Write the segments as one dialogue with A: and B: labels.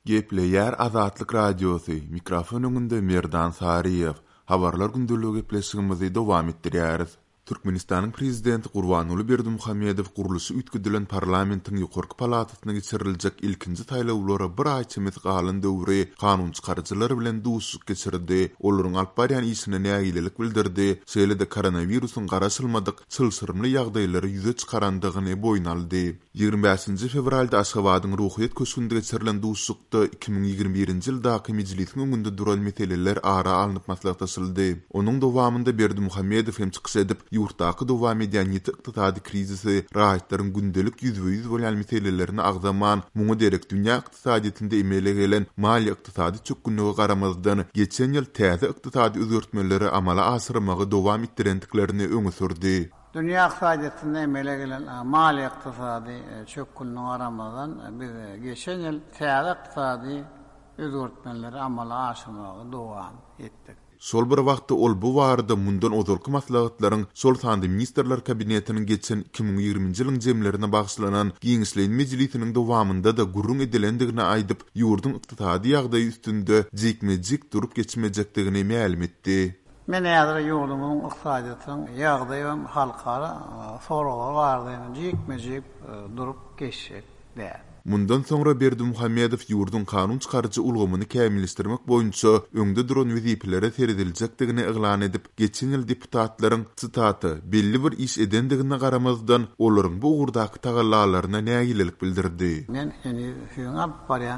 A: Gepleyer Azatlyk Radiosu mikrofon öňünde Merdan Sariýew. Habarlar gündäligi gepleşigimizi dowam etdirýäris. Türkmenistanyň prezidenti Gurbanuly Berdimuhammedow gurulşy ütgüdilen parlamentiň ýokarky palatasyna geçiriljek ilkinji taýlawlara bir ay çemez galan döwri kanun çykarjylar bilen duşuk geçirdi. Olaryň alyp barýan işine nägilelik bildirdi. Şeýle-de koronawirusyň garaşylmadyk çylsyrymly ýagdaýlary ýüze çykarandygyny boýun aldy. 25 fevralda Aşgabatyň Ruhyýet köşkünde geçirilen duşukda 2021-nji ýyldaky mejlisiň öňünde duran meseleler ara alınıp maslahatlaşyldy. Onuň dowamında Berdimuhammedow hem çykyş edip ýurtdaky dowam edýän ýetdi krizisi, raýatlaryň gündelik ýüzbe-ýüz bolan meselelerini agzaman, muňa derek dünýä ykdysadyetinde emele gelen maliýe ykdysady çökünlügi garamazdan geçen ýyl täze ykdysady özgertmeleri amala asyrmagy dowam etdirendiklerini öňe sürdi.
B: Dünya ykdysadyetinde emele gelen maliýe ykdysady çökünlügi garamazdan biz geçen ýyl täze ykdysady özgertmeleri amala asyrmagy dowam etdik.
A: Sol bir wagtda ol bu barada mundan ozalky maslahatlaryň sol sandy ministrler kabinetiniň geçen 2020-nji ýylyň jemlerine bagşlanan giňişleýin mejlisiniň dowamında da gurrun edilendigini aýdyp, ýurdun ykdysady ýagdaýy üstünde jekmejek durup geçmejekdigini ma'lum etdi.
B: Men ýa-da ýurdumyň ykdysadytynyň ýagdaýy we halkara soralar bardygyny jekmejek durup geçjek däl.
A: Mundan sonra Berdimuhammedow ýurdun kanun çykarjy ulgamyny kämilleşdirmek boýunça öňde duran wezipelere terediljekdigini eglan edip, geçen ýyl deputatlaryň sitaty belli bir iş edendigine garamazdan olaryň bu ugurdaky tagallalaryna nägilelik bildirdi.
B: Men heni şuňa barýan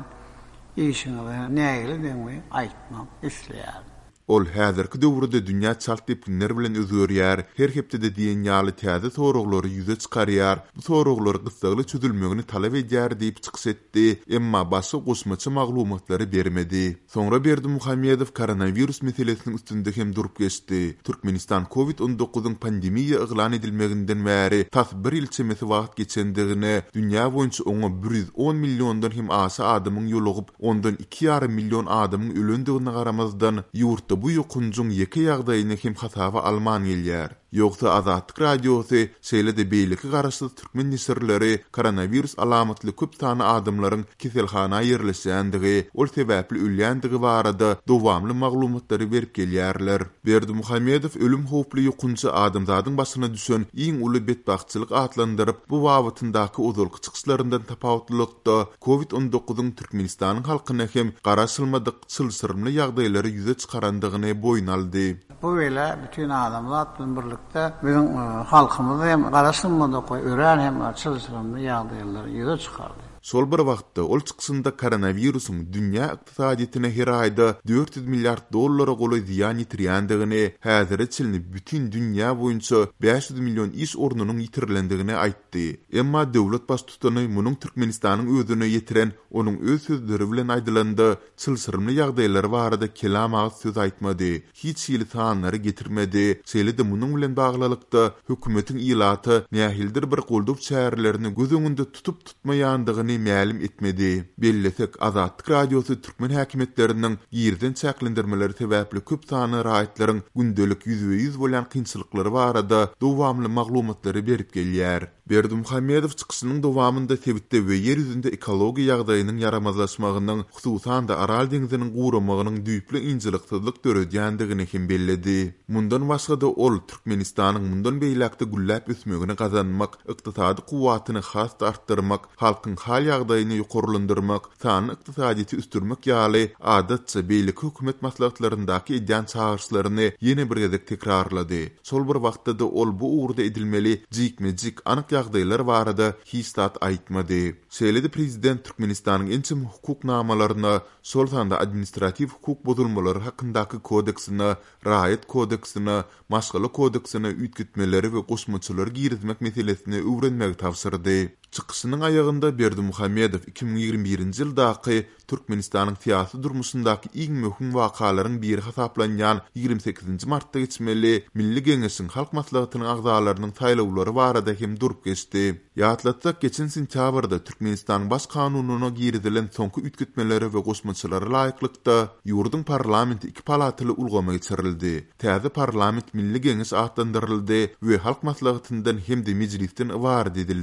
B: işiňe nägiledigini aýtmak isleýär.
A: Ol häzirki döwürde dünýä çalt depinler bilen özgörýär, her hepde diýen ýaly täze soraglary ýüze çykarýar. Bu soraglar gysgaly çözülmegini talap edýär diýip çykyş etdi, emma başga goşmaçy maglumatlary bermedi. Soňra Berdimuhammedow koronavirus meselesiniň üstünde hem durup geçdi. Türkmenistan COVID-19 pandemiýa eglan edilmeginden bäri tas bir ýyl çemesi wagt geçendigine, dünýä boýunça oňa 110 milliondan hem aşy adamyň ýolugyp, ondan 2,5 million adamyň ölendigine garamazdan ýurt bu ýokunjun ýeke ýagdaýyny hem hasaba alman gelýär. Ýogsa Azatlyk Radiosy şeýle-de beýleki garaşly türkmen nisirleri koronavirus alamatly köp sany adamlaryň keselhana ýerleşýändigi, ol sebäpli ölýändigi barada dowamly maglumatlary berip gelýärler. Berdimuhammedow ölüm howply ýokunjy adamzadyň başyna düşen iň uly betbagtçylyk atlandyryp, bu wagtyndaky uzalky çykyşlaryndan tapawutlykda COVID-19 Türkmenistanyň halkyna hem garaşylmadyk çylsyrymly ýagdaýlary ýüze çykarandygyny boýun aldy.
B: Bu wele bütün adamlar birlikde bizim halkymyzy hem garaşylmadyk ören hem çylsyrymly ýagdaýlary ýüze çykardy.
A: Sol bir wagtda ol çykysynda koronawirusyň dünýä ykdysadyetine her aýda 400 milliard dollara goly ziýan ýitirýändigini, häzirde çylynyp bütün dünýä boýunça 500 million iş ornunyň ýitirilendigini aýtdy. Emma döwlet baş tutany munyň Türkmenistanyň özüne ýetiren onuň öz sözleri bilen aýdylanda çylsyrymly ýagdaýlar barada kelam az söz aýtmady, hiç ýyly sanlary getirmedi. Şeýle-de munyň bilen baglylykda hökümetiň ilaty nähildir bir goldup çärlerini göz öňünde tutup tutmaýandygyny ma'lum etmedi. Bellesek Azatlyk Radiosy türkmen häkimetleriniň ýerden çäklendirmeleri sebäpli köp sany raýatlaryň gündelik ýüzbe-ýüz bolan kynçylyklary barada dowamly maglumatlary berip gelýär. Berdimuhammedow çykyşynyň dowamında sebitde we ýer ýüzünde ekologiýa ýagdaýynyň yaramazlaşmagynyň, hususan da Aral deňiziniň guramagynyň düýpli injilikçilik döredýändigini hem belledi. Mundan başga da ol Türkmenistanyň mundan beýlekde gülläp ösmegini gazanmak, ykdysady kuwwatyny has artdyrmak, halkyň hal ýagdaýyny ýokarlandyrmak, sany ykdysadyety üstürmek ýaly adatça beýleki hökümet maslahatlaryndaky edýän çağrışlaryny ýene bir gezek tekrarlady. Sol bir wagtda da ol bu uğurda edilmeli jikmejik anyk ýagdaýlar barada hiçtat aýtmady. Şeýle-de prezident Türkmenistanyň ençem hukuknamalaryna, sol sanda administrativ hukuk bozulmalary hakyndaky kodeksine, raýat kodeksine, maşgaly kodeksine üýtgitmeleri we goşmaçylary girizmek meselesini öwrenmek tapşyrdy. Çykyşynyň aýagynda Berdimuhammedow 2021-nji ýyldaky Türkmenistanyň syýasy durmuşyndaky iň möhüm wakalaryň biri hasaplanýan 28 martda geçmeli Milli Geňeşiň halk maslahatynyň agzalarynyň saýlawlary barada hem durup geçdi. Ýatlatsak geçen sentýabrda Türkmenistan baş kanunyna giridilen soňky üýtgitmeleri we goşmaçylary laýyklykda ýurdun parlamenti 2 palatyly ulgama geçirildi. Täze parlament Milli Geňeş atlandyryldy we halk maslahatyndan hem de mejlisden ibaret edildi.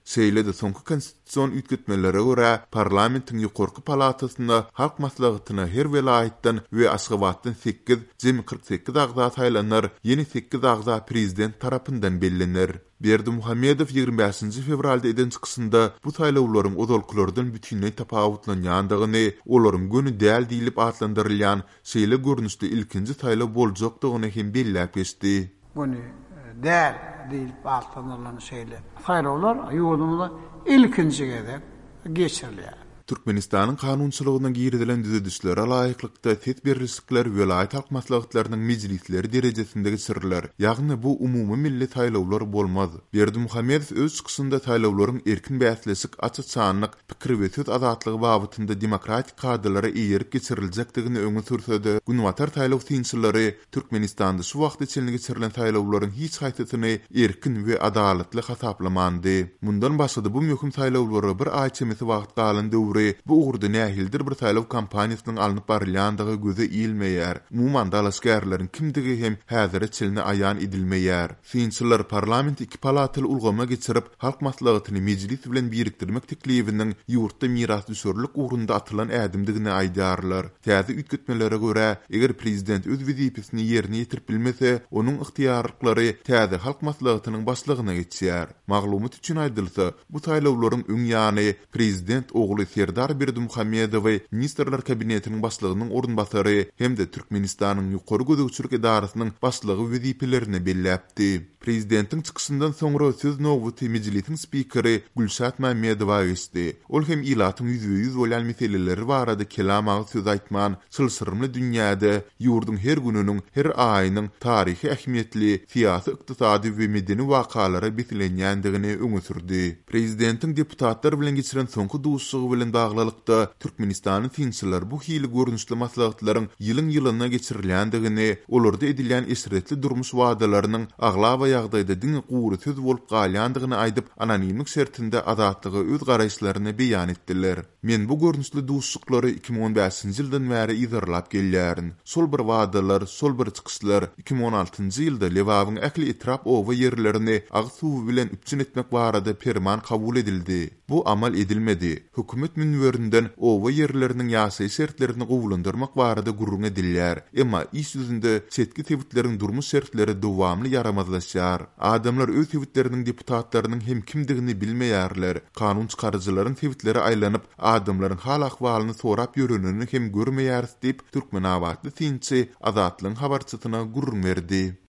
A: Seýle de soňky konstitusiýon ütgetmelere görä parlamentiň ýokarky palatasynda halk maslahatyna her welaýatdan we Aşgabatdan 8, jemi 48 agza saýlanlar, ýeni 8 agza prezident tarapyndan bellenler. Berdimuhammedow 25 fevralda eden çykysynda bu saýlawlaryň odolkulardan bütünlüği tapawutlanýandygyny, olaryň göni däl diýilip atlandyrylýan şeýle görnüşde ilkinji saýlaw boljakdygyny hem belläp geçdi.
B: Bunu däl diýilip atlandyrylan şeýle saýlawlar ýurdumyzda ilkinji gezek geçirilýär.
A: Türkmenistanyň kanunçylygyna girdilen düzedişlere laýyklykda set berilişikler welaýat halk maslahatlarynyň mejlisleri derejesinde geçiriler. Ýagny bu umumy milli saýlawlar bolmaz. Berdimuhammedow öz çykysynda saýlawlaryň erkin bäsleşik, açyk sanlyk, pikir we söz azatlygy babynda demokratik kadrlara eýerip geçiriljekdigini öňe sürse-de, günwatar saýlaw synçylary Türkmenistanda şu wagt içinde geçirilen saýlawlaryň hiç haýtatyny erkin we adaletli hasaplamandy. Mundan başga bu möhüm saýlawlary bir aý çemesi wagt galandy. Bu uğurda nähildir bir saýlaw kampaniýasynyň alınıp barylýandygy göze iýilmeýär. Umuman dalaşgärlerin kimdigi hem häzire çelne aýan edilmeýär. Synçylar parlament iki palatyly ulgama geçirip halk maslahatyny mejlis bilen birikdirmek teklifiniň ýurtda miras düşürlük uğrunda atylan ädimdigini aýdarlar. Täze ütgetmelere görä, eger prezident öz wezipesini ýerine ýetirip bilmese, onuň ykhtiyarlyklary täze halk maslahatynyň başlygyna geçýär. Maglumat üçin aýdylsa, bu saýlawlaryň öň ýany prezident ogly Serdar Berdimuhammedow Ministrler Kabinetiniň başlygynyň orunbasary hem-de Türkmenistanyň ýokary gözegçilik idarasynyň başlygy wezipelerini belläpdi. Prezidentiň çykysyndan soňra söz nowbuty mejlisiň spikeri Gülşat Mammedowa geçdi. Ol hem ilatyň %100 bolan meseleleri barada kelam agy söz aýtman, çylsyrmly dünýäde ýurdun her gününiň, her aýynyň taryhy ähmiýetli, siýasy, ykdysady we medeni wakalara bitilenýändigini öňe sürdi. Prezidentiň deputatlar bilen geçiren soňky duşsugy bilen baglylykda Türkmenistanyň synçylar bu hili görnüşli maslahatlaryň ýylyň-ýylyna geçirilýändigini, olarda edilýän esretli durmuş wadalarynyň aglaba ýagdaýda diňe gowry söz bolup galýandygyny aýdyp anonimlik şertinde azatlygy öz garaýşlaryny beýan etdiler. Men bu görnüşli duşsuklary 2015-nji ýyldan bäri ýazarlap gelýärin. Sol bir wadalar, sol bir çykyslar 2016-njy ýylda Lewabyň ähli etrap owa ýerlerini agy suwy bilen üpçün etmek barada ferman kabul edildi. Bu amal edilmedi. Hökümet münwerinden owa ýerleriniň ýasaý şertlerini gowulandyrmak barada gurrun edilýär. Emma iş ýüzünde çetki tewitleriň durmuş şertleri dowamly yaramazlaşýar. Adamlar öz tewitleriniň deputatlarynyň hem kimdigini bilmeýärler. Kanun çykarjylaryň tewitleri aýlanyp adamlaryň hal ahwalyny sorap ýörenini hem görmeýär diýip Türkmen awatly synçy Azatlyň habarçysyna gurrun berdi.